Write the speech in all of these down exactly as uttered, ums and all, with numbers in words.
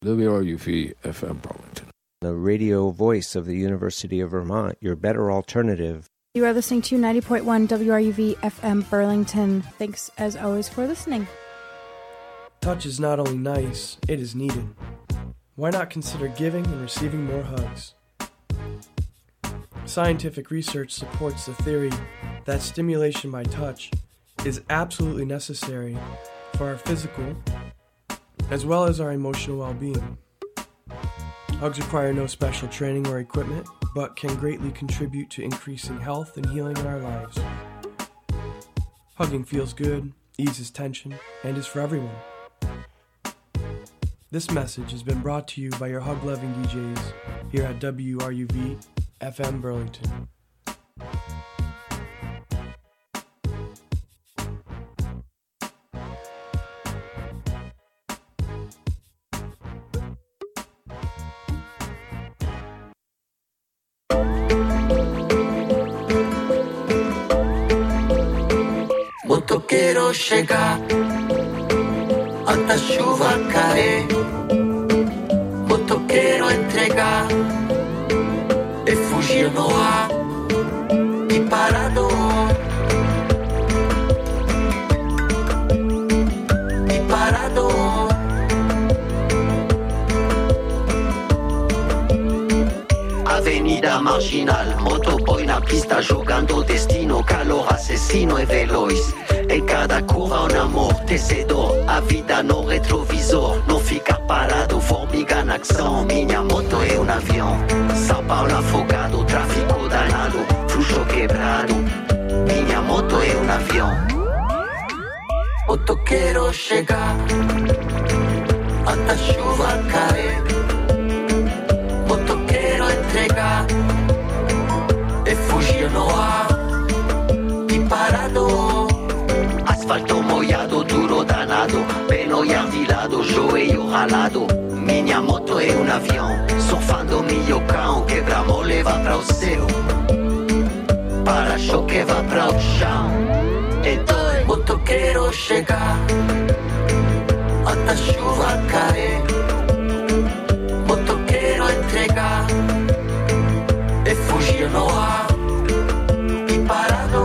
W R U V F M Burlington. The radio voice of the University of Vermont, your better alternative. You are listening to ninety point one W R U V F M Burlington. Thanks, as always, for listening. Touch is not only nice, it is needed. Why not consider giving and receiving more hugs? Scientific research supports the theory that stimulation by touch is absolutely necessary for our physical as well as our emotional well-being. Hugs require no special training or equipment, but can greatly contribute to increasing health and healing in our lives. Hugging feels good, eases tension, and is for everyone. This message has been brought to you by your hug-loving D Js here at W R U V F M Burlington. Motoqueiro chegar, alta chuva cair, motoqueiro entregar e fugir no ar e parado e parado. Avenida Marginal, motoboy na pista jogando destino, calor assassino e veloz. Em cada curva um amor tecedor, a vida no retrovisor, não ficar parado, formiga na ação. Minha moto é um avião, São Paulo afogado, tráfico danado, fluxo quebrado. Minha moto é um avião. Motoqueiro chegar, alta chuva cair, motoqueiro entregar e fugir no ar e parado. Asfalto molhado, duro danado, pelo ardilado, joelho ralado. Minha moto é um avião, surfando milho cão, quebra-mole vai para o céu, para-choque vai para o chão. Então, motoqueiro chegar, alta chuva cair, motoqueiro entregar e fugir no ar e parado.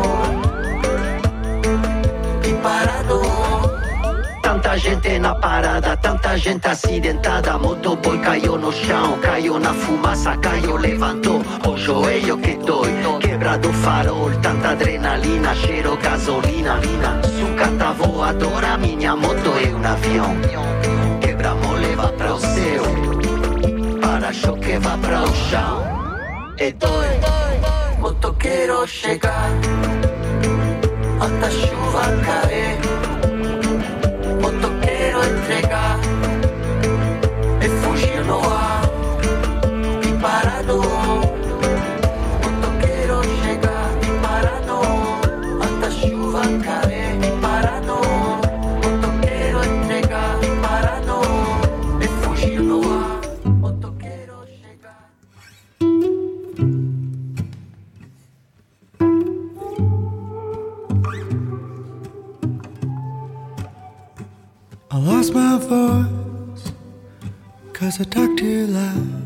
Tanta gente na parada, tanta gente acidentada, motoboy caiu no chão, caiu na fumaça, caiu, levantou, o joelho que dói, quebrado farol, tanta adrenalina, cheiro gasolina, sucata voadora, minha moto é um avião, quebra-mole vai para o céu, para-choque vai para o chão, e dói, motoqueiro chegar, alta chuva cair, motoqueiro entregar e fugir no ar e parado. Motoqueiro chegar e parado, alta chuva cair e parado. Motoqueiro entregar e parado e fugir no ar. Motoqueiro chegar. I lost my voice, cause I talked too loud,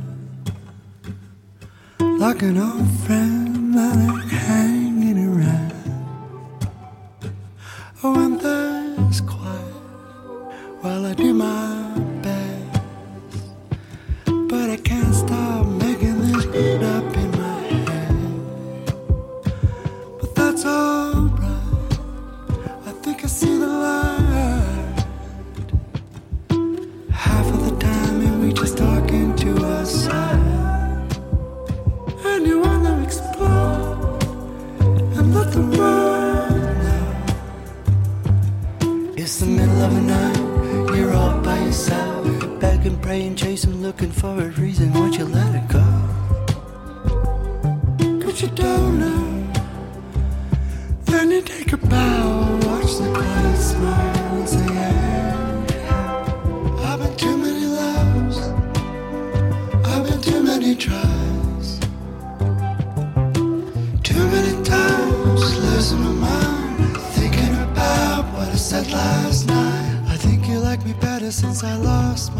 like an old friend that ain't hanging around. Oh, and there's quiet while I do my best, but I can't stop making this beat up in my head. But that's alright, I think I see the light. Half of the time and we just talking to ourselves. And you wanna explore and let the world know. It's the middle of the night, you're all by yourself, begging, praying, chasing, looking for a reason. Won't you let it go? Cause you don't know. Then you take a bow, watch the quiet smile and say, hey. I've been too many loves, I've been too many tries, too many times losing my mind, thinking about what I said last night. I think you like me better since I lost my